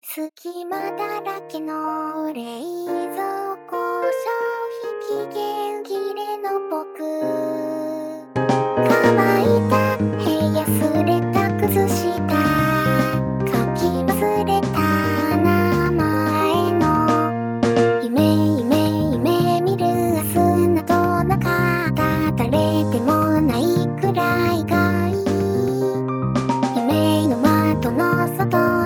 隙間だらけの冷蔵庫、消費期限切れの僕。乾いた部屋、すれた靴下、書き忘れた名前の夢見る明日などなかった。誰でもないくらいがいい。夢の窓の外